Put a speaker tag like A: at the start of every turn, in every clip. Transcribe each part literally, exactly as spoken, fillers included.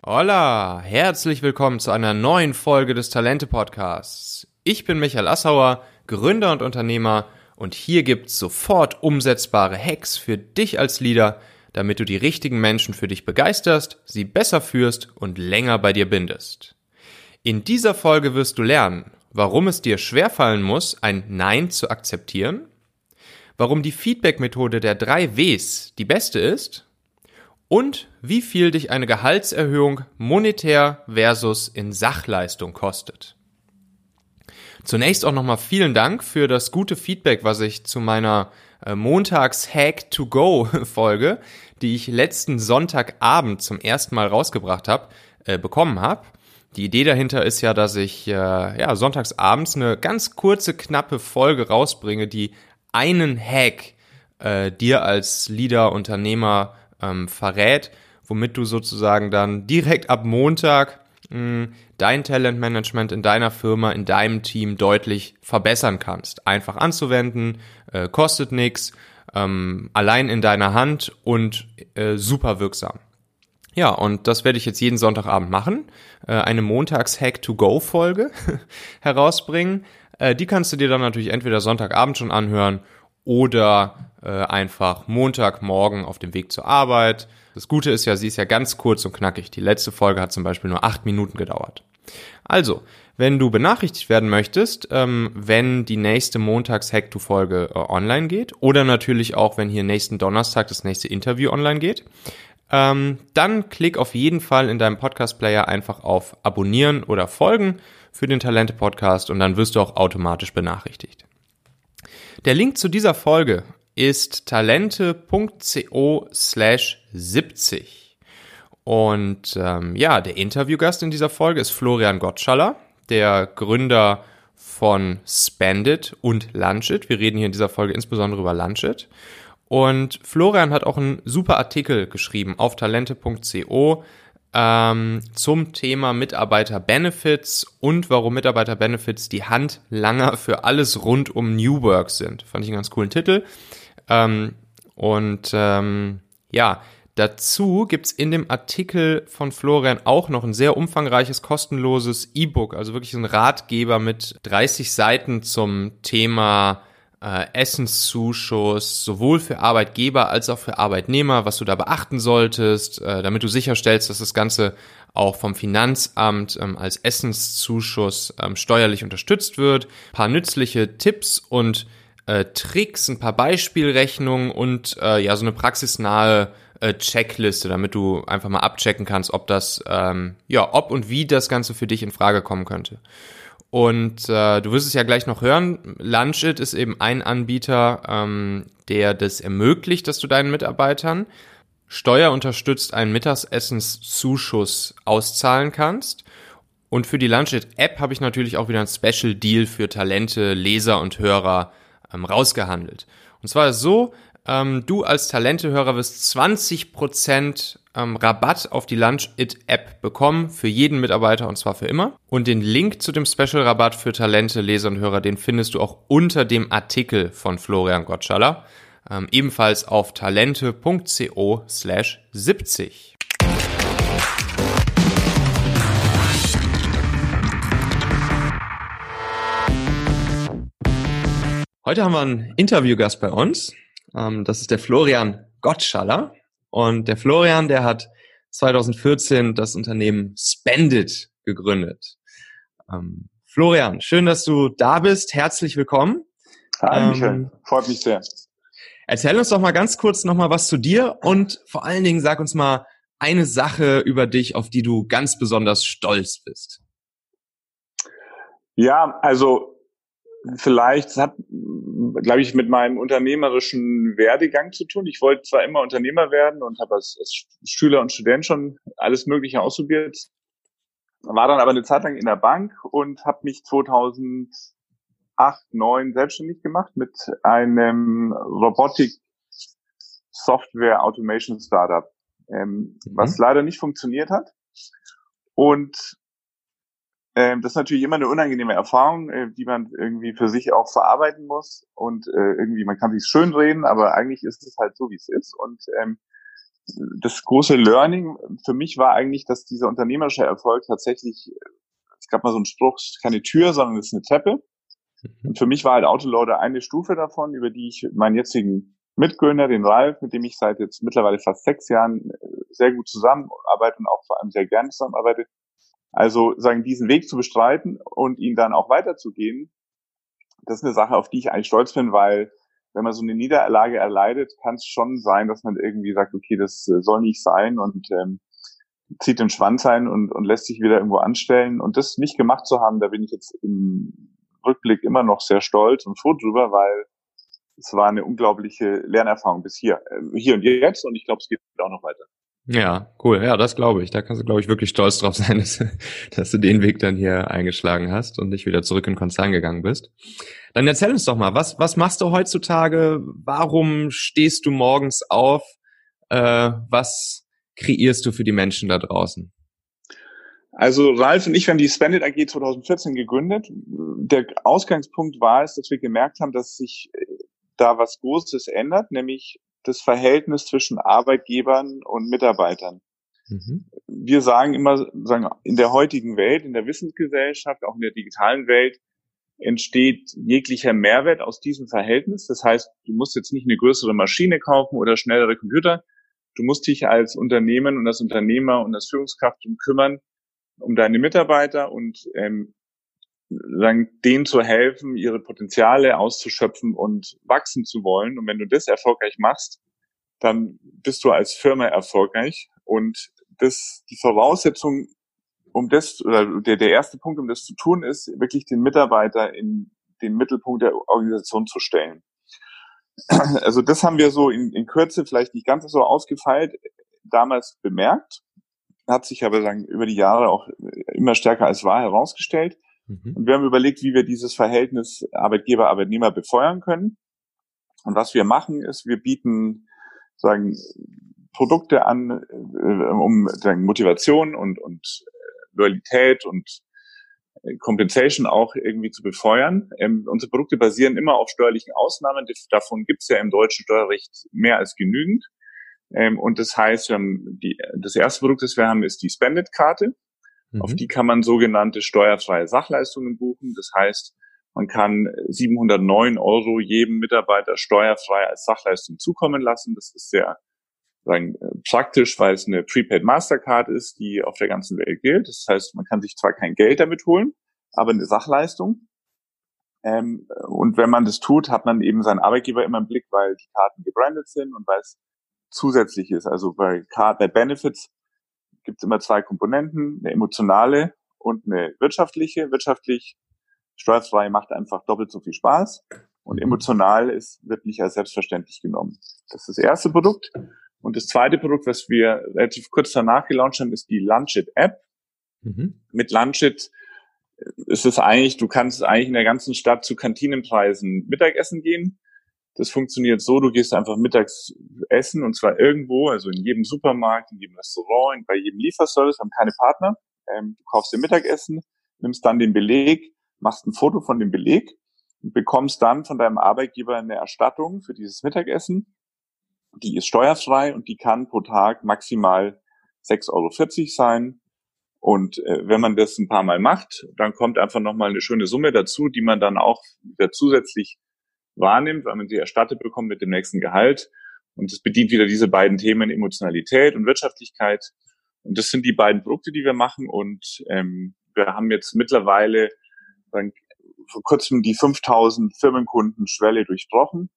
A: Hola, herzlich willkommen zu einer neuen Folge des Talente-Podcasts. Ich bin Michael Assauer, Gründer und Unternehmer und hier gibt's sofort umsetzbare Hacks für dich als Leader, damit du die richtigen Menschen für dich begeisterst, sie besser führst und länger bei dir bindest. In dieser Folge wirst du lernen, warum es dir schwerfallen muss, ein Nein zu akzeptieren, warum die Feedback-Methode der drei Ws die beste ist und wie viel dich eine Gehaltserhöhung monetär versus in Sachleistung kostet. Zunächst auch nochmal vielen Dank für das gute Feedback, was ich zu meiner äh, Montags-Hack-to-Go-Folge, die ich letzten Sonntagabend zum ersten Mal rausgebracht habe, äh, bekommen habe. Die Idee dahinter ist ja, dass ich äh, ja, sonntagsabends eine ganz kurze, knappe Folge rausbringe, die einen Hack äh, dir als Leader, Unternehmer ähm, verrät, womit du sozusagen dann direkt ab Montag mh, dein Talentmanagement in deiner Firma, in deinem Team deutlich verbessern kannst. Einfach anzuwenden, äh, kostet nichts, ähm, allein in deiner Hand und äh, super wirksam. Ja, und das werde ich jetzt jeden Sonntagabend machen, äh, eine Montags-Hack-to-Go-Folge herausbringen. Äh, die kannst du dir dann natürlich entweder Sonntagabend schon anhören oder äh, einfach Montagmorgen auf dem Weg zur Arbeit. Das Gute ist ja, sie ist ja ganz kurz und knackig. Die letzte Folge hat zum Beispiel nur acht Minuten gedauert. Also, wenn du benachrichtigt werden möchtest, ähm, wenn die nächste Montags-Hack-to-Folge äh, online geht oder natürlich auch, wenn hier nächsten Donnerstag das nächste Interview online geht, ähm, dann klick auf jeden Fall in deinem Podcast-Player einfach auf Abonnieren oder Folgen für den Talente-Podcast und dann wirst du auch automatisch benachrichtigt. Der Link zu dieser Folge ist talente.co slash 70. Und ähm, ja, der Interviewgast in dieser Folge ist Florian Gottschaller, der Gründer von Spendit und Lunchit. Wir reden hier in dieser Folge insbesondere über Lunchit. Und Florian hat auch einen super Artikel geschrieben auf talente.co ähm, zum Thema Mitarbeiter-Benefits und warum Mitarbeiter-Benefits die Handlanger für alles rund um New Work sind. Fand ich einen ganz coolen Titel. Ähm, und ähm, ja, dazu gibt's in dem Artikel von Florian auch noch ein sehr umfangreiches, kostenloses E-Book, also wirklich ein Ratgeber mit dreißig Seiten zum Thema äh, Essenszuschuss, sowohl für Arbeitgeber als auch für Arbeitnehmer, was du da beachten solltest, äh, damit du sicherstellst, dass das Ganze auch vom Finanzamt ähm, als Essenszuschuss ähm, steuerlich unterstützt wird. Ein paar nützliche Tipps und äh, Tricks, ein paar Beispielrechnungen und äh, ja so eine praxisnahe äh, Checkliste, damit du einfach mal abchecken kannst, ob das ähm, ja ob und wie das Ganze für dich in Frage kommen könnte. Und äh, du wirst es ja gleich noch hören, Lunchit ist eben ein Anbieter, ähm, der das ermöglicht, dass du deinen Mitarbeitern steuerunterstützt einen Mittagsessenszuschuss auszahlen kannst. Und für die Lunchit-App habe ich natürlich auch wieder ein Special Deal für Talente, Leser und Hörer ähm, rausgehandelt. Und zwar ist es so, ähm, du als Talente-Hörer wirst zwanzig Prozent ähm, Rabatt auf die Lunchit-App bekommen für jeden Mitarbeiter und zwar für immer. Und den Link zu dem Special-Rabatt für Talente, Leser und Hörer, den findest du auch unter dem Artikel von Florian Gottschaller, ähm, ebenfalls auf talente.co slash 70. Heute haben wir einen Interviewgast bei uns. Das ist der Florian Gottschaller. Und der Florian, der hat zwanzig vierzehn das Unternehmen Spendit gegründet. Ähm, Florian, schön, dass du da bist. Herzlich willkommen.
B: Hi,
A: ähm,
B: Michael. Freut mich sehr.
A: Erzähl uns doch mal ganz kurz noch mal was zu dir und vor allen Dingen sag uns mal eine Sache über dich, auf die du ganz besonders stolz bist.
B: Ja, also vielleicht hat, glaube ich, mit meinem unternehmerischen Werdegang zu tun. Ich wollte zwar immer Unternehmer werden und habe als, als Schüler und Student schon alles Mögliche ausprobiert, war dann aber eine Zeit lang in der Bank und habe mich zweitausendacht, neun selbstständig gemacht mit einem Robotik-Software-Automation-Startup, ähm, mhm. was leider nicht funktioniert hat. Und Ähm, das ist natürlich immer eine unangenehme Erfahrung, äh, die man irgendwie für sich auch verarbeiten muss und äh, irgendwie, man kann sich schön reden, aber eigentlich ist es halt so, wie es ist und ähm, das große Learning für mich war eigentlich, dass dieser unternehmerische Erfolg tatsächlich, es gab mal so einen Spruch, es ist keine Tür, sondern es ist eine Treppe. Und für mich war halt Autoloader eine Stufe davon, über die ich meinen jetzigen Mitgründer, den Ralf, mit dem ich seit jetzt mittlerweile fast sechs Jahren sehr gut zusammenarbeite und auch vor allem sehr gerne zusammenarbeite. Also sagen, diesen Weg zu bestreiten und ihn dann auch weiterzugehen, das ist eine Sache, auf die ich eigentlich stolz bin, weil wenn man so eine Niederlage erleidet, kann es schon sein, dass man irgendwie sagt, okay, das soll nicht sein und ähm, zieht den Schwanz ein und, und lässt sich wieder irgendwo anstellen. Und das nicht gemacht zu haben, da bin ich jetzt im Rückblick immer noch sehr stolz und froh drüber, weil es war eine unglaubliche Lernerfahrung bis hier, äh, hier und jetzt. Und ich glaube, es geht auch noch weiter.
A: Ja, cool. Ja, das glaube ich. Da kannst du, glaube ich, wirklich stolz drauf sein, dass, dass du den Weg dann hier eingeschlagen hast und nicht wieder zurück in den Konzern gegangen bist. Dann erzähl uns doch mal, was, was machst du heutzutage? Warum stehst du morgens auf? Äh, was kreierst du für die Menschen da draußen?
B: Also Ralf und ich, wir haben die Spendit A G zwanzig vierzehn gegründet. Der Ausgangspunkt war es, dass wir gemerkt haben, dass sich da was Großes ändert, nämlich das Verhältnis zwischen Arbeitgebern und Mitarbeitern. Mhm. Wir sagen immer, sagen, in der heutigen Welt, in der Wissensgesellschaft, auch in der digitalen Welt, entsteht jeglicher Mehrwert aus diesem Verhältnis. Das heißt, du musst jetzt nicht eine größere Maschine kaufen oder schnellere Computer. Du musst dich als Unternehmen und als Unternehmer und als Führungskraft um kümmern, um deine Mitarbeiter und ähm, sagen, denen zu helfen, ihre Potenziale auszuschöpfen und wachsen zu wollen. Und wenn du das erfolgreich machst, dann bist du als Firma erfolgreich. Und das, die Voraussetzung, um das, oder der, der erste Punkt, um das zu tun, ist, wirklich den Mitarbeiter in den Mittelpunkt der Organisation zu stellen. Also das haben wir so in, in Kürze, vielleicht nicht ganz so ausgefeilt, damals bemerkt, hat sich aber sagen, über die Jahre auch immer stärker als wahr herausgestellt. Mhm. Und wir haben überlegt, wie wir dieses Verhältnis Arbeitgeber-Arbeitnehmer befeuern können. Und was wir machen, ist, wir bieten sagen Produkte an, um sagen, Motivation und, und Loyalität und Compensation auch irgendwie zu befeuern. Ähm, unsere Produkte basieren immer auf steuerlichen Ausnahmen. Davon gibt es ja im deutschen Steuerrecht mehr als genügend. Ähm, und das heißt, wir haben die, das erste Produkt, das wir haben, ist die Spendit-Karte. Mhm. Auf die kann man sogenannte steuerfreie Sachleistungen buchen. Das heißt, man kann siebenhundertneun Euro jedem Mitarbeiter steuerfrei als Sachleistung zukommen lassen. Das ist sehr sagen, praktisch, weil es eine Prepaid Mastercard ist, die auf der ganzen Welt gilt. Das heißt, man kann sich zwar kein Geld damit holen, aber eine Sachleistung. Ähm, und wenn man das tut, hat man eben seinen Arbeitgeber immer im Blick, weil die Karten gebrandet sind und weil es zusätzlich ist. Also bei, Card, bei Benefits gibt es immer zwei Komponenten, eine emotionale und eine wirtschaftliche. Wirtschaftlich steuerfrei macht einfach doppelt so viel Spaß und emotional ist, wird nicht als selbstverständlich genommen. Das ist das erste Produkt. Und das zweite Produkt, was wir relativ kurz danach gelauncht haben, ist die Lunchit-App. Mhm. Mit Lunchit ist es eigentlich, du kannst eigentlich in der ganzen Stadt zu Kantinenpreisen Mittagessen gehen. Das funktioniert so, du gehst einfach mittags essen und zwar irgendwo, also in jedem Supermarkt, in jedem Restaurant, bei jedem Lieferservice, haben keine Partner. Ähm, du kaufst dir Mittagessen, nimmst dann den Beleg, machst ein Foto von dem Beleg und bekommst dann von deinem Arbeitgeber eine Erstattung für dieses Mittagessen. Die ist steuerfrei und die kann pro Tag maximal sechs Euro vierzig sein. Und äh, wenn man das ein paar Mal macht, dann kommt einfach nochmal eine schöne Summe dazu, die man dann auch wieder zusätzlich wahrnimmt, weil man sie erstattet bekommt mit dem nächsten Gehalt. Und es bedient wieder diese beiden Themen Emotionalität und Wirtschaftlichkeit. Und das sind die beiden Produkte, die wir machen. Und ähm, wir haben jetzt mittlerweile dann vor kurzem die fünftausend Firmenkunden-Schwelle durchbrochen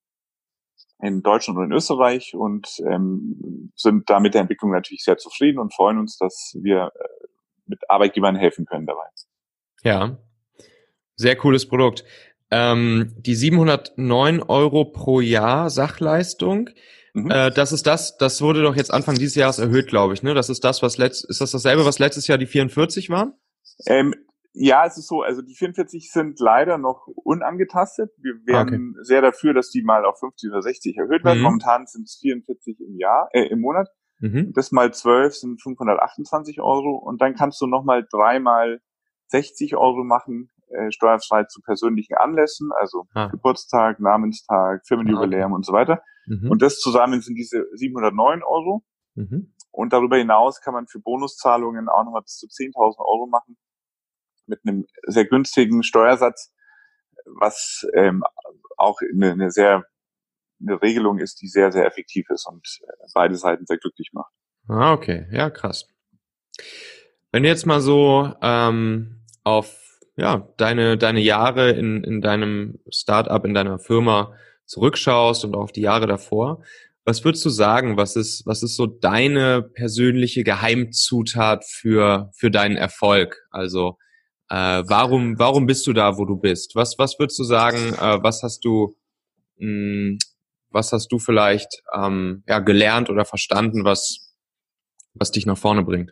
B: in Deutschland und in Österreich und ähm, sind da mit der Entwicklung natürlich sehr zufrieden und freuen uns, dass wir äh, mit Arbeitgebern helfen können dabei.
A: Ja, sehr cooles Produkt. Ähm, die siebenhundertneun Euro pro Jahr Sachleistung, mhm. äh, das ist das, das wurde doch jetzt Anfang dieses Jahres erhöht, glaube ich, ne? Das ist das, was letzt, ist das dasselbe, was letztes Jahr die vierundvierzig waren?
B: Ähm, ja, es ist so, also die vierundvierzig sind leider noch unangetastet. Wir wären okay. sehr dafür, dass die mal auf fünfzig oder sechzig erhöht werden. Mhm. Momentan sind es vierundvierzig im Jahr, äh, im Monat. Mhm. Das mal zwölf sind fünfhundertachtundzwanzig Euro und dann kannst du nochmal dreimal sechzig Euro machen, äh, steuerfrei zu persönlichen Anlässen, also ah. Geburtstag, Namenstag, Firmenjubiläum ah, okay. und so weiter. Mhm. Und das zusammen sind diese siebenhundertneun Euro.
A: Mhm.
B: Und darüber hinaus kann man für Bonuszahlungen auch nochmal bis zu zehntausend Euro machen mit einem sehr günstigen Steuersatz, was ähm, auch eine, eine sehr eine Regelung ist, die sehr, sehr effektiv ist und beide Seiten sehr glücklich macht.
A: Ah, okay. Ja, krass. Wenn du jetzt mal so ähm, auf ja, deine, deine Jahre in, in deinem Startup, in deiner Firma zurückschaust und auch auf die Jahre davor, was würdest du sagen, was ist, was ist so deine persönliche Geheimzutat für, für deinen Erfolg? Also äh, warum, warum bist du da, wo du bist? Was, was würdest du sagen, äh, was hast du, mh, was hast du vielleicht ähm, ja, gelernt oder verstanden, was, was dich nach vorne bringt?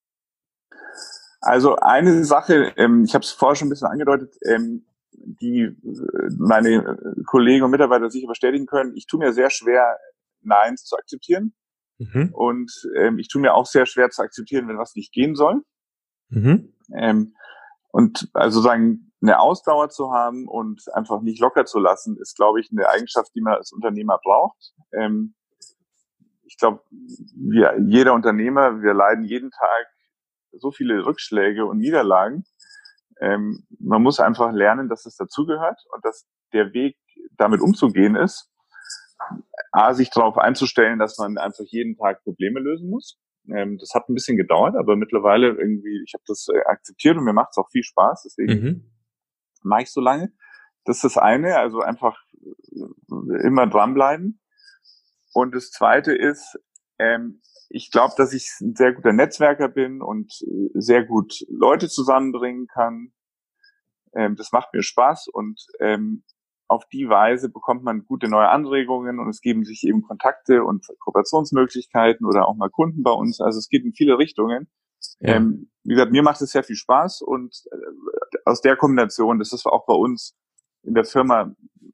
B: Also eine Sache, ähm, ich habe es vorher schon ein bisschen angedeutet, ähm, die äh, meine Kollegen und Mitarbeiter sicher bestätigen können. Ich tue mir sehr schwer, Neins zu akzeptieren.
A: Mhm.
B: Und ähm, ich tue mir auch sehr schwer zu akzeptieren, wenn was nicht gehen soll.
A: Mhm.
B: Ähm, und also sagen, eine Ausdauer zu haben und einfach nicht locker zu lassen, ist, glaube ich, eine Eigenschaft, die man als Unternehmer braucht. Ähm, ich glaube, wir, jeder Unternehmer, wir leiden jeden Tag so viele Rückschläge und Niederlagen. Ähm, man muss einfach lernen, dass es dazugehört und dass der Weg, damit umzugehen ist, A, sich darauf einzustellen, dass man einfach jeden Tag Probleme lösen muss. Ähm, das hat ein bisschen gedauert, aber mittlerweile irgendwie, ich habe das äh, akzeptiert und mir macht es auch viel Spaß, deswegen
A: Mhm.
B: mache ich so lange. Das ist das eine, also einfach äh, immer dranbleiben. Und das zweite ist, ähm, ich glaube, dass ich ein sehr guter Netzwerker bin und äh, sehr gut Leute zusammenbringen kann. Ähm, das macht mir Spaß und ähm, auf die Weise bekommt man gute neue Anregungen und es geben sich eben Kontakte und Kooperationsmöglichkeiten oder auch mal Kunden bei uns. Also es geht in viele Richtungen.
A: Ja.
B: Ähm, wie gesagt, mir macht es sehr viel Spaß und äh, aus der Kombination, das ist auch bei uns in der Firma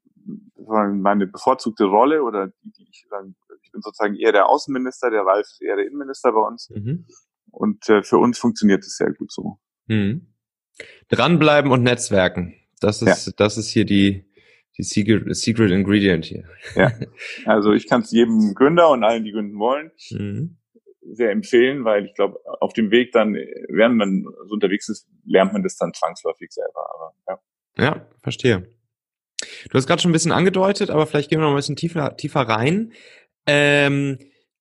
B: meine bevorzugte Rolle oder die, die ich sagen, ich bin sozusagen eher der Außenminister, der Ralf ist eher der Innenminister bei uns
A: Mhm.
B: und äh, für uns funktioniert es sehr gut so.
A: Mhm. Dranbleiben und Netzwerken. Das
B: Ja,
A: ist, das ist hier die, die Secret, Secret Ingredient hier.
B: ja. Also ich kann es jedem Gründer und allen, die gründen wollen,
A: Mhm.
B: sehr empfehlen, weil ich glaube, auf dem Weg dann, während man so unterwegs ist, lernt man das dann zwangsläufig selber. Aber ja.
A: Ja, verstehe. Du hast gerade schon ein bisschen angedeutet, aber vielleicht gehen wir noch ein bisschen tiefer, tiefer rein. Ähm,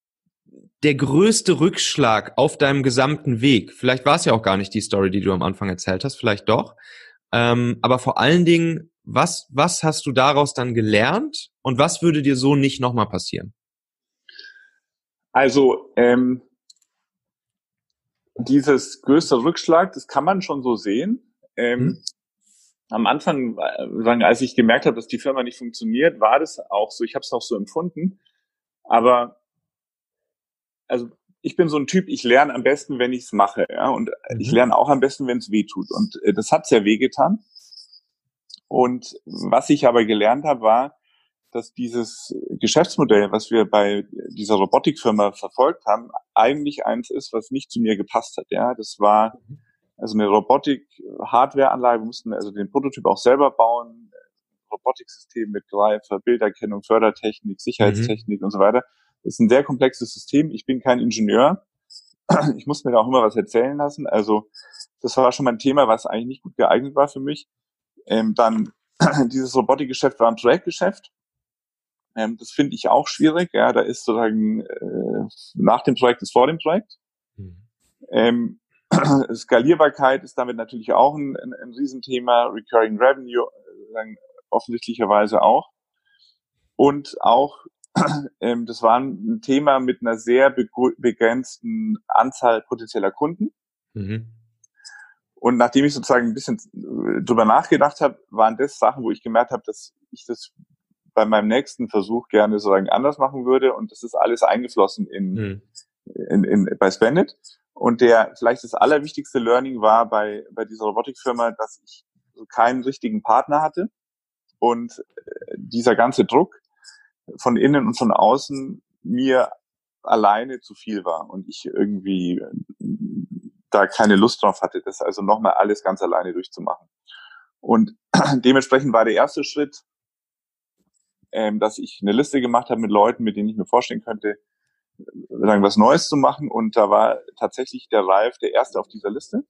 A: der größte Rückschlag auf deinem gesamten Weg, vielleicht war es ja auch gar nicht die Story, die du am Anfang erzählt hast, vielleicht doch, ähm, aber vor allen Dingen, was, was hast du daraus dann gelernt und was würde dir so nicht nochmal passieren?
B: Also ähm, dieses größte Rückschlag, das kann man schon so sehen.
A: Hm?
B: Ähm, am Anfang, äh, sagen, als ich gemerkt habe, dass die Firma nicht funktioniert, war das auch so. Ich habe es auch so empfunden. Aber also ich bin so ein Typ, ich lerne am besten, wenn ich es mache, ja. Und ich
A: Mhm.
B: lerne auch am besten, wenn es weh tut. Und äh, das hat sehr wehgetan. Und was ich aber gelernt habe, war, dass dieses Geschäftsmodell, was wir bei dieser Robotikfirma verfolgt haben, eigentlich eins ist, was nicht zu mir gepasst hat. Ja, das war also eine Robotik-Hardware-Anlage. Wir mussten also den Prototyp auch selber bauen. Robotiksystem mit Greifer, Bilderkennung, Fördertechnik,
A: Mhm.
B: Sicherheitstechnik und so weiter. Das ist ein sehr komplexes System. Ich bin kein Ingenieur. Ich muss mir da auch immer was erzählen lassen. Also das war schon mal ein Thema, was eigentlich nicht gut geeignet war für mich. Ähm, dann dieses Robotikgeschäft war ein Projektgeschäft. Ähm, das finde ich auch schwierig. Ja, da ist sozusagen äh, nach dem Projekt ist vor dem Projekt.
A: Mhm.
B: Ähm, Skalierbarkeit ist damit natürlich auch ein, ein, ein Riesenthema. Recurring Revenue äh, offensichtlicherweise auch. Und auch, ähm, das war ein Thema mit einer sehr begrenzten Anzahl potenzieller Kunden.
A: Mhm.
B: Und nachdem ich sozusagen ein bisschen äh, drüber nachgedacht habe, waren das Sachen, wo ich gemerkt habe, dass ich das bei meinem nächsten Versuch gerne sozusagen anders machen würde. Und das ist alles eingeflossen in,
A: Mhm.
B: in, in bei Spendit. Und der vielleicht das allerwichtigste Learning war bei, bei dieser Robotikfirma, dass ich so keinen richtigen Partner hatte. Und äh, dieser ganze Druck von innen und von außen mir alleine zu viel war und ich irgendwie da keine Lust drauf hatte, das also nochmal alles ganz alleine durchzumachen. Und dementsprechend war der erste Schritt, ähm, dass ich eine Liste gemacht habe mit Leuten, mit denen ich mir vorstellen könnte, sagen, was Neues zu machen. Und da war tatsächlich der Ralf der Erste auf dieser Liste.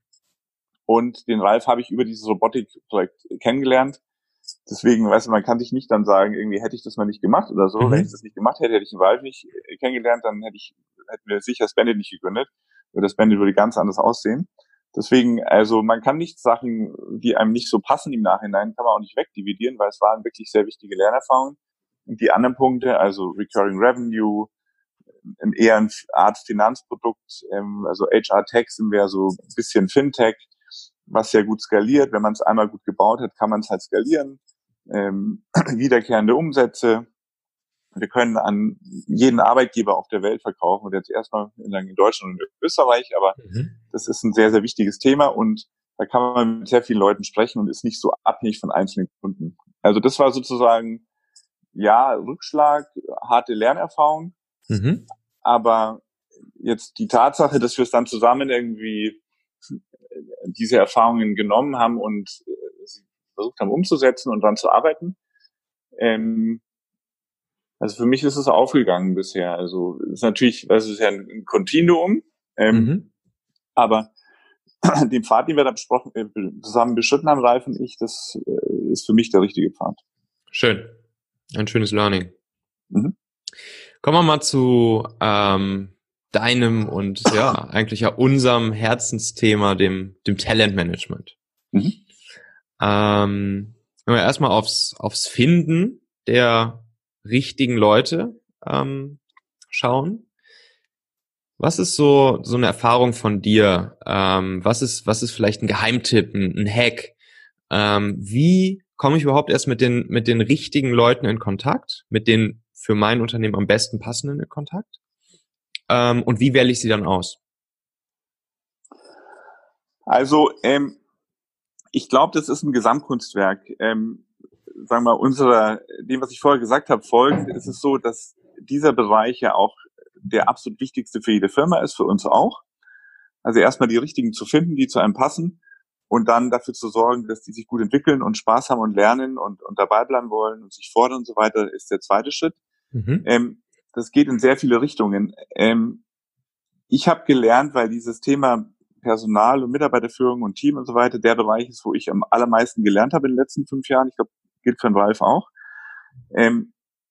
B: Und den Ralf habe ich über dieses Robotik-Projekt kennengelernt. Deswegen, weißt du, man kann sich nicht dann sagen, irgendwie hätte ich das mal nicht gemacht oder so. Mhm. Wenn ich das nicht gemacht hätte, hätte ich den Ralf nicht kennengelernt, dann hätte ich, hätten wir sicher Splendid nicht gegründet. Oder das Splendid würde ganz anders aussehen. Deswegen, also man kann nicht Sachen, die einem nicht so passen im Nachhinein, kann man auch nicht wegdividieren, weil es waren wirklich sehr wichtige Lernerfahrungen. Und die anderen Punkte, also Recurring Revenue, eher eine Art Finanzprodukt, also H R-Tech sind wir so ein bisschen Fintech, was sehr gut skaliert. Wenn man es einmal gut gebaut hat, kann man es halt skalieren. Ähm, wiederkehrende Umsätze. Wir können an jeden Arbeitgeber auf der Welt verkaufen und jetzt erstmal in Deutschland und Österreich, aber mhm. das ist ein sehr, sehr wichtiges Thema und da kann man mit sehr vielen Leuten sprechen und ist nicht so abhängig von einzelnen Kunden. Also das war sozusagen, ja, Rückschlag, harte Lernerfahrung, mhm. aber jetzt die Tatsache, dass wir es dann zusammen irgendwie diese Erfahrungen genommen haben und versucht haben umzusetzen und dann zu arbeiten, ähm, also für mich ist es aufgegangen bisher. Also es ist natürlich, es ist ja ein Kontinuum, ähm, mhm. aber den Pfad, den wir da besprochen, äh, zusammen beschritten haben, Ralf und ich, das äh, ist für mich der richtige Pfad.
A: Schön. Ein schönes Learning. Mhm. Kommen wir mal zu ähm, deinem und ja, eigentlich ja unserem Herzensthema, dem, dem Talentmanagement. Mhm. Ähm, wenn wir erstmal aufs, aufs Finden der richtigen Leute ähm, schauen. Was ist so so eine Erfahrung von dir? Ähm, was ist was ist vielleicht ein Geheimtipp, ein, ein Hack? Ähm, wie komme ich überhaupt erst mit den mit den richtigen Leuten in Kontakt, mit den für mein Unternehmen am besten passenden in Kontakt? Ähm, und wie wähle ich sie dann aus?
B: Also ähm, ich glaube, das ist ein Gesamtkunstwerk. Ähm, sagen wir mal, unserer, dem, was ich vorher gesagt habe, folgend ist es so, dass dieser Bereich ja auch der absolut wichtigste für jede Firma ist, für uns auch. Also erstmal die richtigen zu finden, die zu einem passen und dann dafür zu sorgen, dass die sich gut entwickeln und Spaß haben und lernen und, und dabei bleiben wollen und sich fordern und so weiter, ist der zweite Schritt. Mhm. Ähm, das geht in sehr viele Richtungen. Ähm, ich habe gelernt, weil dieses Thema Personal und Mitarbeiterführung und Team und so weiter der Bereich ist, wo ich am allermeisten gelernt habe in den letzten fünf Jahren. Ich glaube, gilt für den Ralf auch. Ähm,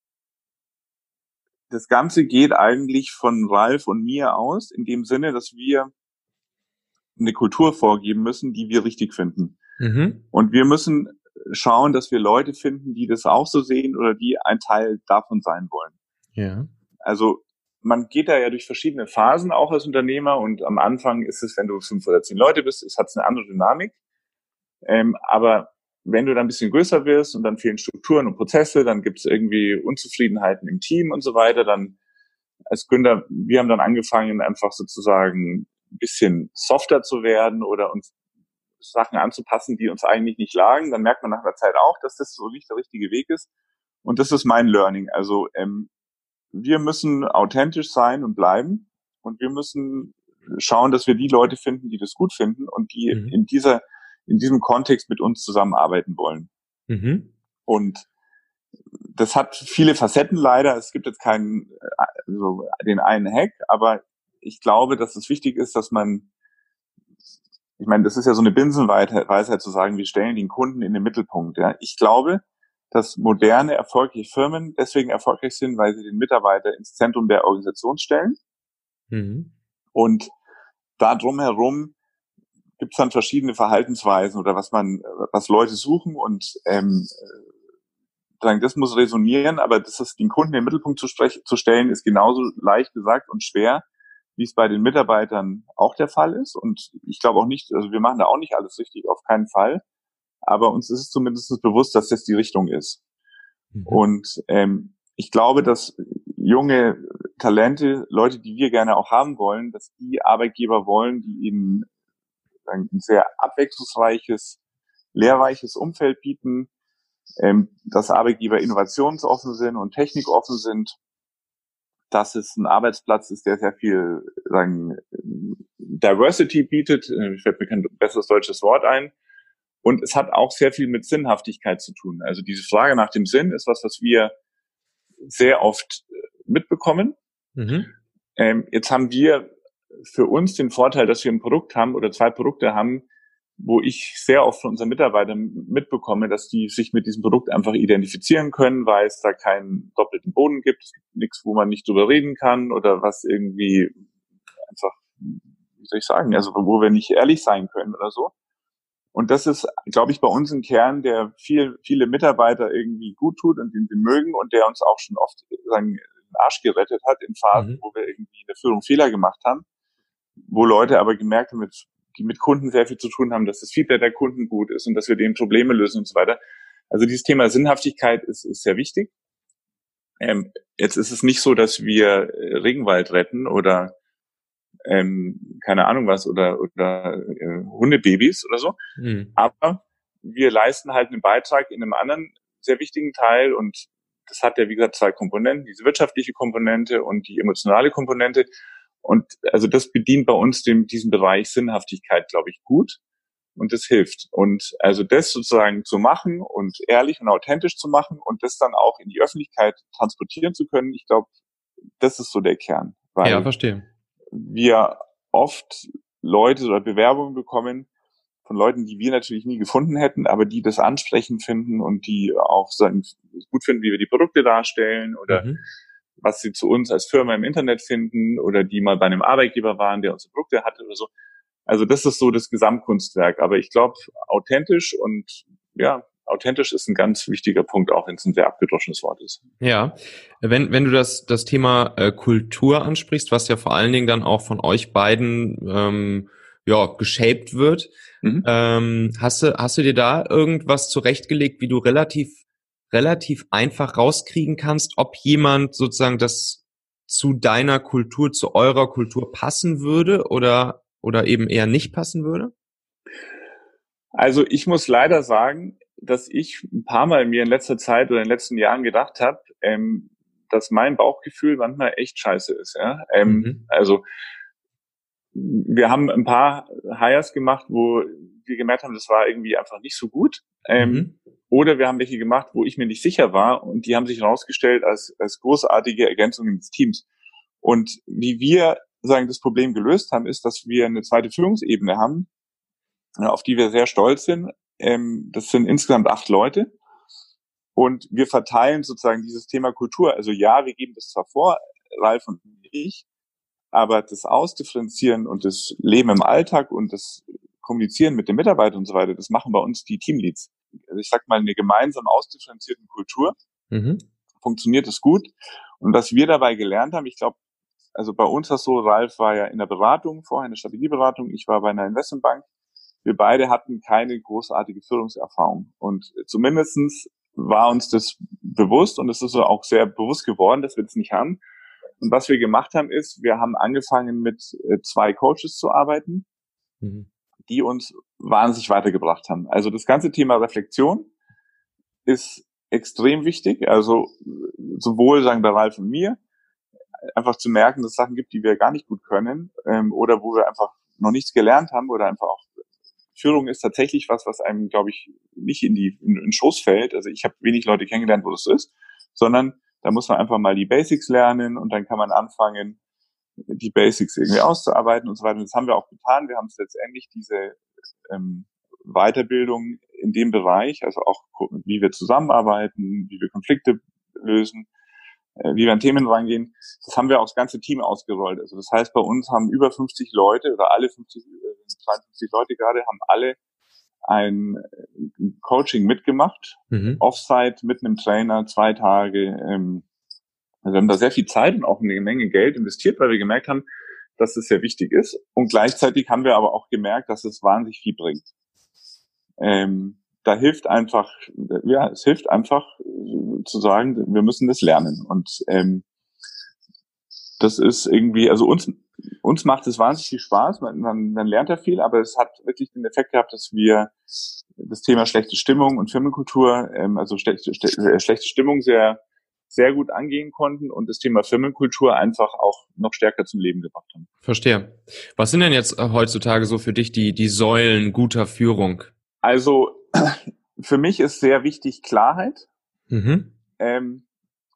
B: das Ganze geht eigentlich von Ralf und mir aus, in dem Sinne, dass wir eine Kultur vorgeben müssen, die wir richtig finden. Mhm. Und wir müssen schauen, dass wir Leute finden, die das auch so sehen oder die ein Teil davon sein wollen.
A: Ja.
B: Also man geht da ja durch verschiedene Phasen auch als Unternehmer und am Anfang ist es, wenn du fünf oder zehn Leute bist, es hat eine andere Dynamik. Ähm, aber wenn du dann ein bisschen größer wirst und dann fehlen Strukturen und Prozesse, dann gibt es irgendwie Unzufriedenheiten im Team und so weiter, dann als Gründer, wir haben dann angefangen, einfach sozusagen ein bisschen softer zu werden oder uns Sachen anzupassen, die uns eigentlich nicht lagen. Dann merkt man nach einer Zeit auch, dass das so nicht der richtige Weg ist. Und das ist mein Learning. Also ähm, wir müssen authentisch sein und bleiben. Und wir müssen schauen, dass wir die Leute finden, die das gut finden und die mhm. in dieser in diesem Kontext mit uns zusammenarbeiten wollen. Mhm. Und das hat viele Facetten leider. Es gibt jetzt keinen, also den einen Hack, aber ich glaube, dass es wichtig ist, dass man, ich meine, das ist ja so eine Binsenweisheit zu sagen, wir stellen den Kunden in den Mittelpunkt. Ja. Ich glaube, dass moderne, erfolgreiche Firmen deswegen erfolgreich sind, weil sie den Mitarbeiter ins Zentrum der Organisation stellen. Mhm. Und da drumherum gibt es dann verschiedene Verhaltensweisen oder was man, was Leute suchen und ähm, sagen, das muss resonieren, aber das ist, den Kunden in den Mittelpunkt zu, sprech, zu stellen, ist genauso leicht gesagt und schwer, wie es bei den Mitarbeitern auch der Fall ist. Und ich glaube auch nicht, also wir machen da auch nicht alles richtig, auf keinen Fall. Aber uns ist es zumindest bewusst, dass das die Richtung ist. Mhm. Und ähm, ich glaube, dass junge Talente, Leute, die wir gerne auch haben wollen, dass die Arbeitgeber wollen, die ihnen ein sehr abwechslungsreiches, lehrreiches Umfeld bieten, ähm, dass Arbeitgeber innovationsoffen sind und technikoffen sind, dass es ein Arbeitsplatz ist, der sehr viel sagen, Diversity bietet. Ich fällt mir kein besseres deutsches Wort ein. Und es hat auch sehr viel mit Sinnhaftigkeit zu tun. Also diese Frage nach dem Sinn ist was, was wir sehr oft mitbekommen.
A: Mhm.
B: Ähm, jetzt haben wir für uns den Vorteil, dass wir ein Produkt haben oder zwei Produkte haben, wo ich sehr oft von unseren Mitarbeitern mitbekomme, dass die sich mit diesem Produkt einfach identifizieren können, weil es da keinen doppelten Boden gibt. Es gibt nichts, wo man nicht drüber reden kann oder was irgendwie einfach, wie soll ich sagen, also wo wir nicht ehrlich sein können oder so. Und das ist, glaube ich, bei uns ein Kern, der viel, viele Mitarbeiter irgendwie gut tut und den sie mögen und der uns auch schon oft sagen, den Arsch gerettet hat in Phasen,
A: Mhm.
B: wo wir irgendwie in der Führung Fehler gemacht haben, wo Leute aber gemerkt haben, mit, die mit Kunden sehr viel zu tun haben, dass das Feedback der Kunden gut ist und dass wir denen Probleme lösen und so weiter. Also dieses Thema Sinnhaftigkeit ist, ist sehr wichtig. Ähm, jetzt ist es nicht so, dass wir Regenwald retten oder ähm, keine Ahnung was oder oder äh, Hundebabys oder so.
A: Mhm.
B: Aber wir leisten halt einen Beitrag in einem anderen sehr wichtigen Teil und das hat ja, wie gesagt, zwei Komponenten, diese wirtschaftliche Komponente und die emotionale Komponente. Und also das bedient bei uns dem, diesen Bereich Sinnhaftigkeit, glaube ich, gut und das hilft. Und also das sozusagen zu machen und ehrlich und authentisch zu machen und das dann auch in die Öffentlichkeit transportieren zu können, ich glaube, das ist so der Kern.
A: Ja,
B: Weil
A: verstehe.
B: wir oft Leute oder Bewerbungen bekommen von Leuten, die wir natürlich nie gefunden hätten, aber die das ansprechend finden und die auch sagen, gut finden, wie wir die Produkte darstellen oder
A: Mhm.
B: was sie zu uns als Firma im Internet finden oder die mal bei einem Arbeitgeber waren, der unsere Produkte hatte oder so. Also das ist so das Gesamtkunstwerk. Aber ich glaube, authentisch und ja, authentisch ist ein ganz wichtiger Punkt, auch wenn es ein sehr abgedroschenes Wort ist.
A: Ja, wenn wenn du das das Thema äh, Kultur ansprichst, was ja vor allen Dingen dann auch von euch beiden ähm, ja geshaped wird,
B: Mhm.
A: ähm, hast du hast du dir da irgendwas zurechtgelegt, wie du relativ relativ einfach rauskriegen kannst, ob jemand sozusagen das zu deiner Kultur, zu eurer Kultur passen würde oder oder eben eher nicht passen würde?
B: Also ich muss leider sagen, dass ich ein paar Mal mir in letzter Zeit oder in den letzten Jahren gedacht habe, ähm, dass mein Bauchgefühl manchmal echt scheiße ist. Ja? Ähm,
A: Mhm.
B: also wir haben ein paar Hires gemacht, wo wir gemerkt haben, das war irgendwie einfach nicht so gut. Ähm,
A: Mhm.
B: oder wir haben welche gemacht, wo ich mir nicht sicher war und die haben sich herausgestellt als, als großartige Ergänzungen des Teams. Und wie wir sagen, das Problem gelöst haben, ist, dass wir eine zweite Führungsebene haben, auf die wir sehr stolz sind. Ähm, das sind insgesamt acht Leute. Und wir verteilen sozusagen dieses Thema Kultur. Also ja, wir geben das zwar vor, Ralf und ich, aber das Ausdifferenzieren und das Leben im Alltag und das Kommunizieren mit den Mitarbeitern und so weiter, das machen bei uns die Teamleads. Also ich sag mal, eine gemeinsam ausdifferenzierten Kultur
A: Mhm.
B: funktioniert es gut. Und was wir dabei gelernt haben, ich glaube, also bei uns war es so, Ralf war ja in der Beratung vorher, in der Strategieberatung, ich war bei einer Investmentbank. Wir beide hatten keine großartige Führungserfahrung. Und zumindestens war uns das bewusst und es ist auch sehr bewusst geworden, dass wir das nicht haben. Und was wir gemacht haben, ist, wir haben angefangen mit zwei Coaches zu arbeiten,
A: Mhm.
B: die uns wahnsinnig weitergebracht haben. Also das ganze Thema Reflexion ist extrem wichtig. Also sowohl sagen bei Ralf und mir, einfach zu merken, dass es Sachen gibt, die wir gar nicht gut können ähm, oder wo wir einfach noch nichts gelernt haben oder einfach auch Führung ist tatsächlich was, was einem, glaube ich, nicht in die in, in den Schoß fällt. Also ich habe wenig Leute kennengelernt, wo das ist, sondern da muss man einfach mal die Basics lernen und dann kann man anfangen, die Basics irgendwie auszuarbeiten und so weiter. Und das haben wir auch getan. Wir haben es letztendlich diese ähm, Weiterbildung in dem Bereich, also auch wie wir zusammenarbeiten, wie wir Konflikte lösen, äh, wie wir an Themen rangehen, das haben wir aufs ganze Team ausgerollt. Also das heißt, bei uns haben über fünfzig Leute oder alle fünfzig, zweiundfünfzig Leute gerade, haben alle ein Coaching mitgemacht,
A: Mhm.
B: Offsite mit einem Trainer, zwei Tage. Ähm, also wir haben da sehr viel Zeit und auch eine Menge Geld investiert, weil wir gemerkt haben, dass es sehr wichtig ist. Und gleichzeitig haben wir aber auch gemerkt, dass es wahnsinnig viel bringt. Ähm, da hilft einfach, ja, es hilft einfach äh, zu sagen, wir müssen das lernen. Und ähm, das ist irgendwie, also uns uns macht es wahnsinnig viel Spaß, man, man, man lernt ja viel, aber es hat wirklich den Effekt gehabt, dass wir das Thema schlechte Stimmung und Firmenkultur, ähm, also schlechte, schlechte Stimmung sehr sehr gut angehen konnten und das Thema Firmenkultur einfach auch noch stärker zum Leben gebracht haben.
A: Verstehe. Was sind denn jetzt äh, heutzutage so für dich die die Säulen guter Führung?
B: Also für mich ist sehr wichtig Klarheit,
A: Mhm.
B: ähm,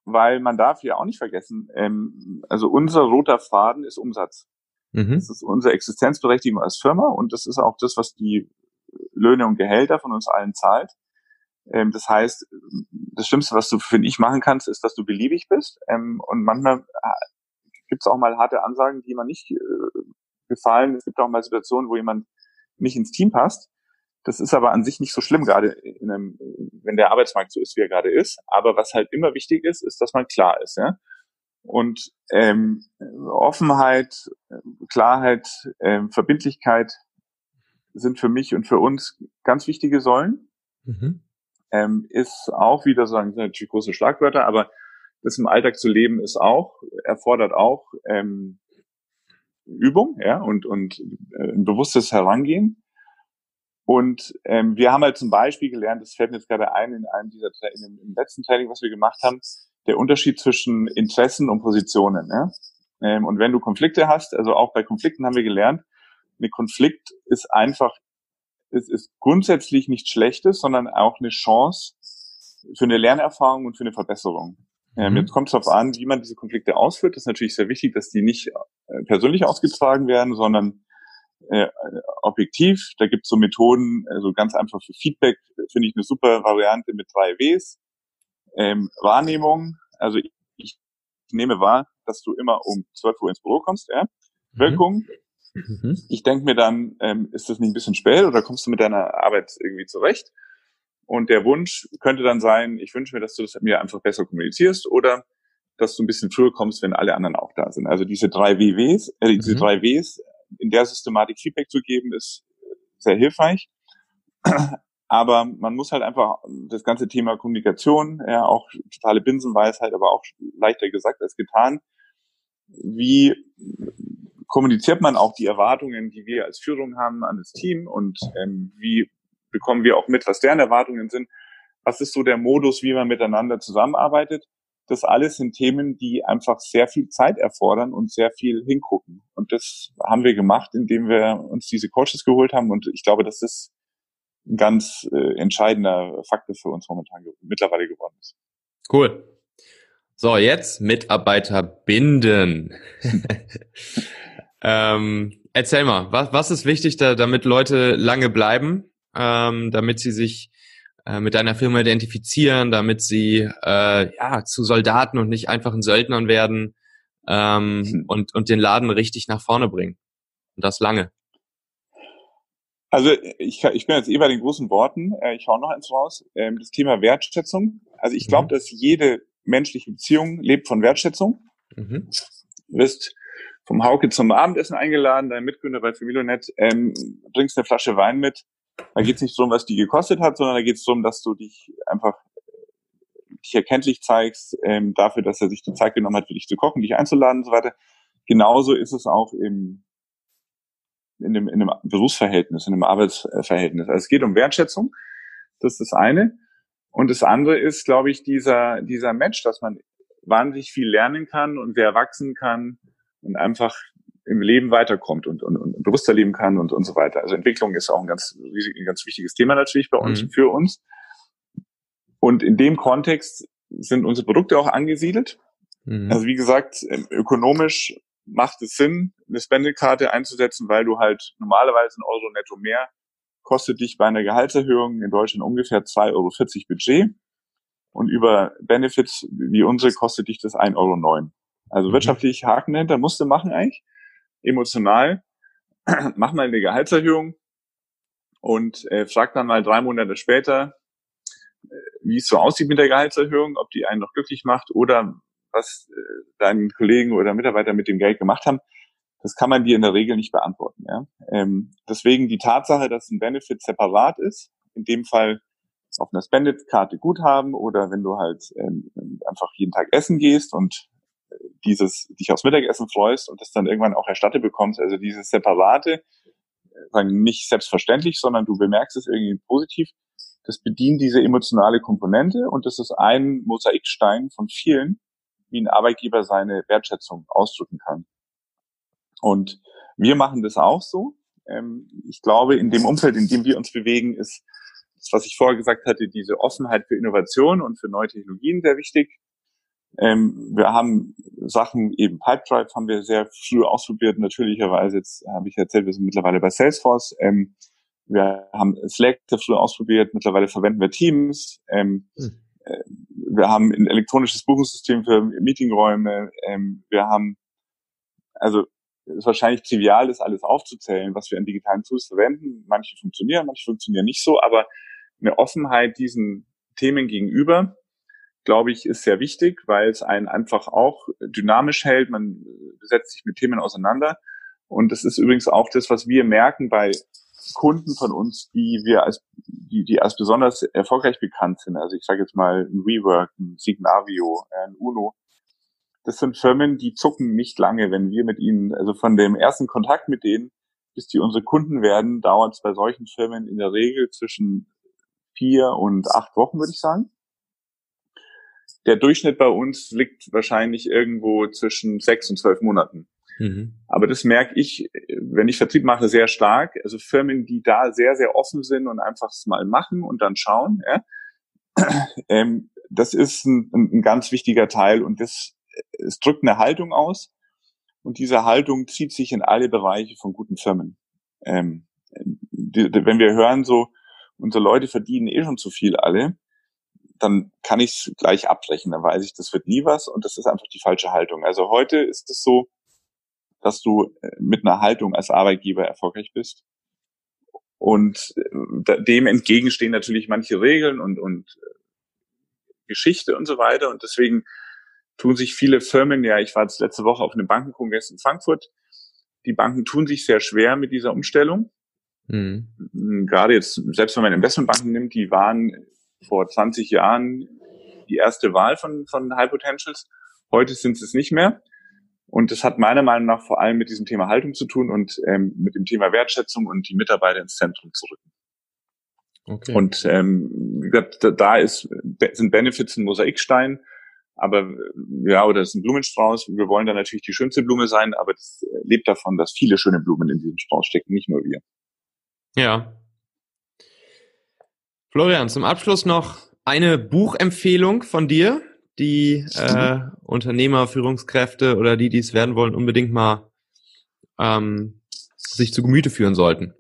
B: weil man darf ja auch nicht vergessen, ähm, also unser roter Faden ist Umsatz. Mhm. Das ist unsere Existenzberechtigung als Firma und das ist auch das, was die Löhne und Gehälter von uns allen zahlt. Ähm, das heißt, das Schlimmste, was du, finde ich, machen kannst, ist, dass du beliebig bist. Ähm, und manchmal gibt es auch mal harte Ansagen, die man nicht äh, gefallen. Es gibt auch mal Situationen, wo jemand nicht ins Team passt. Das ist aber an sich nicht so schlimm, gerade in einem, wenn der Arbeitsmarkt so ist, wie er gerade ist. Aber was halt immer wichtig ist, ist, dass man klar ist. Ja? Und ähm, Offenheit, Klarheit, ähm, Verbindlichkeit sind für mich und für uns ganz wichtige Säulen. Mhm. Ähm, ist auch wieder, sagen sind natürlich große Schlagwörter, aber das im Alltag zu leben ist auch, erfordert auch ähm, Übung, ja, und, und äh, ein bewusstes Herangehen. Und ähm, wir haben halt zum Beispiel gelernt, das fällt mir jetzt gerade ein, in einem dieser, in dem, im letzten Training, was wir gemacht haben, der Unterschied zwischen Interessen und Positionen. Ja? Ähm, und wenn du Konflikte hast, also auch bei Konflikten haben wir gelernt, ein Konflikt ist einfach, es ist grundsätzlich nichts Schlechtes, sondern auch eine Chance für eine Lernerfahrung und für eine Verbesserung. Mhm. Ähm, jetzt kommt es darauf an, wie man diese Konflikte ausführt. Das ist natürlich sehr wichtig, dass die nicht äh, persönlich ausgetragen werden, sondern äh, objektiv. Da gibt es so Methoden, also ganz einfach für Feedback, finde ich eine super Variante mit drei Ws. Ähm, Wahrnehmung, also ich, ich nehme wahr, dass du immer um zwölf Uhr ins Büro kommst. Ja? Mhm. Wirkung, mhm. Ich denke mir dann, ähm, ist das nicht ein bisschen spät oder kommst du mit deiner Arbeit irgendwie zurecht? Und der Wunsch könnte dann sein, ich wünsche mir, dass du das mir einfach besser kommunizierst oder dass du ein bisschen früher kommst, wenn alle anderen auch da sind. Also diese drei W Ws, äh, diese mhm. drei Ws, in der Systematik Feedback zu geben, ist sehr hilfreich. Aber man muss halt einfach das ganze Thema Kommunikation, ja, auch totale Binsenweisheit, aber auch leichter gesagt als getan. Wie kommuniziert man auch die Erwartungen, die wir als Führung haben an das Team und ähm, wie bekommen wir auch mit, was deren Erwartungen sind? Was ist so der Modus, wie man miteinander zusammenarbeitet? Das alles sind Themen, die einfach sehr viel Zeit erfordern und sehr viel hingucken. Und das haben wir gemacht, indem wir uns diese Coaches geholt haben. Und ich glaube, dass das ein ganz äh, entscheidender Faktor für uns momentan ge- mittlerweile geworden ist.
A: Cool. So, jetzt Mitarbeiter binden. ähm, erzähl mal, was, was ist wichtig, da, damit Leute lange bleiben, ähm, damit sie sich äh, mit deiner Firma identifizieren, damit sie äh, ja zu Soldaten und nicht einfachen Söldnern werden ähm, hm. und, und den Laden richtig nach vorne bringen. Und das lange.
B: Also ich, ich bin jetzt eh bei den großen Worten, äh, ich hau noch eins raus, ähm, das Thema Wertschätzung. Also ich glaube, mhm. dass jede menschliche Beziehung lebt von Wertschätzung. Mhm. Du wirst vom Hauke zum Abendessen eingeladen, dein Mitgründer bei Familonet, ähm, bringst eine Flasche Wein mit. Da geht es nicht darum, was die gekostet hat, sondern da geht es darum, dass du dich einfach dich erkenntlich zeigst, ähm, dafür, dass er sich die Zeit genommen hat, für dich zu kochen, dich einzuladen und so weiter. Genauso ist es auch im in dem, in einem Berufsverhältnis, in einem Arbeitsverhältnis. Also es geht um Wertschätzung. Das ist das eine. Und das andere ist, glaube ich, dieser, dieser Match, dass man wahnsinnig viel lernen kann und sehr wachsen kann und einfach im Leben weiterkommt und, und, und bewusster leben kann und, und so weiter. Also Entwicklung ist auch ein ganz, ein ganz wichtiges Thema natürlich bei uns, mhm. für uns. Und in dem Kontext sind unsere Produkte auch angesiedelt. Mhm. Also wie gesagt, ökonomisch macht es Sinn, eine Spendekarte einzusetzen, weil du halt normalerweise einen Euro netto mehr kostet dich bei einer Gehaltserhöhung in Deutschland ungefähr zwei Euro vierzig Budget und über Benefits wie unsere kostet dich das ein Euro neun. Also mhm. wirtschaftlich Haken dahinter musst du machen eigentlich. Emotional mach mal eine Gehaltserhöhung und äh, frag dann mal drei Monate später, äh, wie es so aussieht mit der Gehaltserhöhung, ob die einen noch glücklich macht oder was äh, deinen Kollegen oder Mitarbeiter mit dem Geld gemacht haben, das kann man dir in der Regel nicht beantworten. Ja? Ähm, deswegen die Tatsache, dass ein Benefit separat ist, in dem Fall auf einer Spendit-Karte Guthaben oder wenn du halt ähm, einfach jeden Tag essen gehst und dieses dich aufs Mittagessen freust und das dann irgendwann auch erstattet bekommst, also dieses Separate, sagen nicht selbstverständlich, sondern du bemerkst es irgendwie positiv, das bedient diese emotionale Komponente und das ist ein Mosaikstein von vielen, wie ein Arbeitgeber seine Wertschätzung ausdrücken kann. Und wir machen das auch so. Ich glaube, in dem Umfeld, in dem wir uns bewegen, ist das, was ich vorher gesagt hatte, diese Offenheit für Innovation und für neue Technologien sehr wichtig. Ähm, wir haben Sachen, eben Pipedrive haben wir sehr früh ausprobiert, natürlicherweise. Jetzt habe ich erzählt, wir sind mittlerweile bei Salesforce. Ähm, wir haben Slack sehr früh ausprobiert, mittlerweile verwenden wir Teams. Ähm, hm. äh, wir haben ein elektronisches Buchungssystem für Meetingräume. Ähm, wir haben, also es ist wahrscheinlich trivial, das alles aufzuzählen, was wir in digitalen Tools verwenden. Manche funktionieren, manche funktionieren nicht so, aber eine Offenheit diesen Themen gegenüber, glaube ich, ist sehr wichtig, weil es einen einfach auch dynamisch hält. Man setzt sich mit Themen auseinander. Und das ist übrigens auch das, was wir merken bei Kunden von uns, die wir als, die, die als besonders erfolgreich bekannt sind. Also ich sage jetzt mal ein WeWork, ein Signavio, ein Uno. Das sind Firmen, die zucken nicht lange, wenn wir mit ihnen, also von dem ersten Kontakt mit denen, bis die unsere Kunden werden, dauert es bei solchen Firmen in der Regel zwischen vier und acht Wochen, würde ich sagen. Der Durchschnitt bei uns liegt wahrscheinlich irgendwo zwischen sechs und zwölf Monaten. Mhm. Aber das merke ich, wenn ich Vertrieb mache, sehr stark. Also Firmen, die da sehr, sehr offen sind und einfach es mal machen und dann schauen, ja, ähm, das ist ein, ein ganz wichtiger Teil und das es drückt eine Haltung aus und diese Haltung zieht sich in alle Bereiche von guten Firmen. Ähm, die, die, wenn wir hören, so unsere Leute verdienen eh schon zu viel alle, dann kann ich es gleich abbrechen, dann weiß ich, das wird nie was und das ist einfach die falsche Haltung. Also heute ist es so, dass du mit einer Haltung als Arbeitgeber erfolgreich bist und dem entgegenstehen natürlich manche Regeln und, und Geschichte und so weiter und deswegen tun sich viele Firmen, ja, ich war jetzt letzte Woche auf einem Bankenkongress in Frankfurt, die Banken tun sich sehr schwer mit dieser Umstellung. Mhm. Gerade jetzt, selbst wenn man Investmentbanken nimmt, die waren vor zwanzig Jahren die erste Wahl von, von High Potentials. Heute sind sie es nicht mehr. Und das hat meiner Meinung nach vor allem mit diesem Thema Haltung zu tun und ähm, mit dem Thema Wertschätzung und die Mitarbeiter ins Zentrum zu rücken. Okay. Und ähm, da ist, sind Benefits ein Mosaikstein, aber ja, oder es ist ein Blumenstrauß. Wir wollen da natürlich die schönste Blume sein, aber das lebt davon, dass viele schöne Blumen in diesem Strauß stecken, nicht nur wir.
A: Ja. Florian, zum Abschluss noch eine Buchempfehlung von dir, die äh, Unternehmer, Führungskräfte oder die, die es werden wollen, unbedingt mal ähm, sich zu Gemüte führen sollten.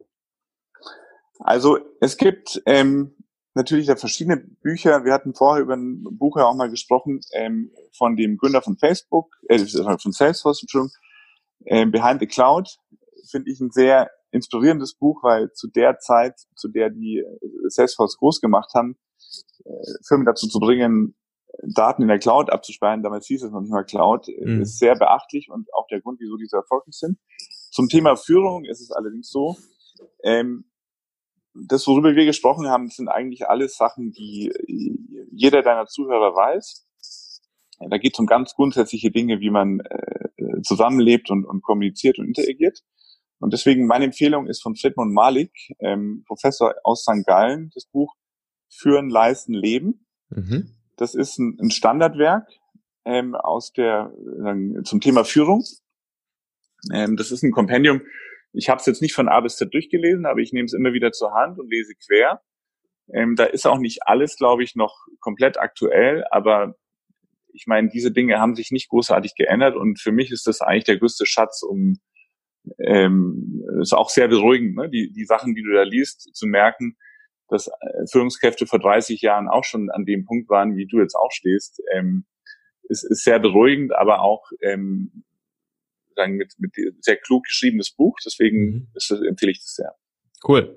B: Also es gibt ähm, natürlich da verschiedene Bücher. Wir hatten vorher über ein Buch ja auch mal gesprochen ähm, von dem Gründer von Facebook, äh, von Salesforce, Entschuldigung, äh, Behind the Cloud. Finde ich ein sehr inspirierendes Buch, weil zu der Zeit, zu der die Salesforce groß gemacht haben, äh, Firmen dazu zu bringen, Daten in der Cloud abzuspeichern, damals hieß es noch nicht mal Cloud, mhm. ist sehr beachtlich und auch der Grund, wieso die so erfolgreich sind. Zum Thema Führung ist es allerdings so, ähm, das, worüber wir gesprochen haben, sind eigentlich alles Sachen, die jeder deiner Zuhörer weiß. Da geht es um ganz grundsätzliche Dinge, wie man äh, zusammenlebt und, und kommuniziert und interagiert. Und deswegen meine Empfehlung ist von Fredmund Malik, ähm, Professor aus Sankt Gallen, das Buch Führen, Leisten, Leben. Mhm. Das ist ein, ein Standardwerk ähm, aus der äh, zum Thema Führung. Ähm, das ist ein Kompendium. Ich habe es jetzt nicht von A bis Z durchgelesen, aber ich nehme es immer wieder zur Hand und lese quer. Ähm, da ist auch nicht alles, glaube ich, noch komplett aktuell, aber ich meine, diese Dinge haben sich nicht großartig geändert und für mich ist das eigentlich der größte Schatz, um ähm, ist auch sehr beruhigend, ne? die die Sachen, die du da liest, zu merken, dass Führungskräfte vor dreißig Jahren auch schon an dem Punkt waren, wie du jetzt auch stehst, ähm, ist, ist sehr beruhigend, aber auch ähm, sagen mit mit sehr klug geschriebenes Buch. Deswegen mhm. ist das, empfehle ich das sehr.
A: Cool.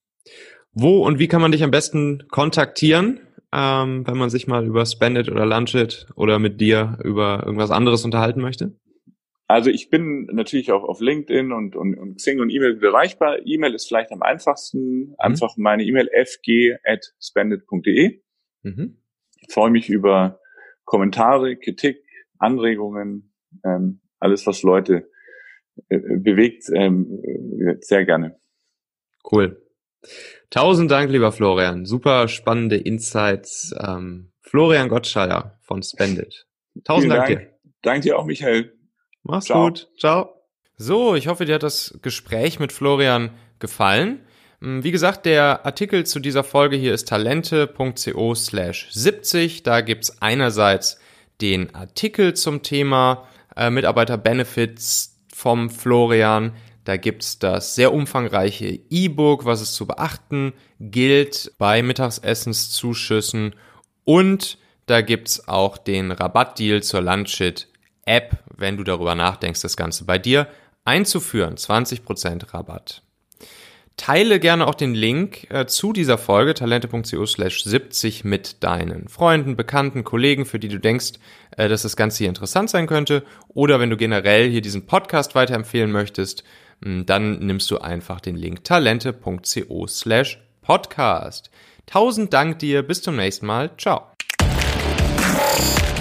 A: Wo und wie kann man dich am besten kontaktieren, ähm, wenn man sich mal über Spendit oder Lunchit oder mit dir über irgendwas anderes unterhalten möchte?
B: Also ich bin natürlich auch auf LinkedIn und, und, und Xing und E-Mail erreichbar. E-Mail ist vielleicht am einfachsten. Mhm. Einfach meine E-Mail f g at spendit punkt d e. Mhm. Ich freue mich über Kommentare, Kritik, Anregungen, ähm, alles, was Leute äh, bewegt, ähm, sehr gerne.
A: Cool. Tausend Dank, lieber Florian. Super spannende Insights. Ähm, Florian Gottschalter von Spendit. Tausend Dank, Dank dir.
B: Danke dir auch, Michael.
A: Mach's Ciao. gut. Ciao. So, ich hoffe, dir hat das Gespräch mit Florian gefallen. Wie gesagt, der Artikel zu dieser Folge hier ist talente punkt co slash siebzig. Da gibt's einerseits den Artikel zum Thema äh, Mitarbeiter-Benefits vom Florian. Da gibt's das sehr umfangreiche E-Book, was es zu beachten gilt bei Mittagsessenszuschüssen. Und da gibt's auch den Rabattdeal zur Lunchit-App, wenn du darüber nachdenkst, das Ganze bei dir einzuführen. zwanzig Prozent Rabatt. Teile gerne auch den Link äh, zu dieser Folge, talente.co slash siebzig mit deinen Freunden, Bekannten, Kollegen, für die du denkst, äh, dass das Ganze hier interessant sein könnte. Oder wenn du generell hier diesen Podcast weiterempfehlen möchtest, mh, dann nimmst du einfach den Link talente.co slash podcast. Tausend Dank dir, bis zum nächsten Mal. Ciao.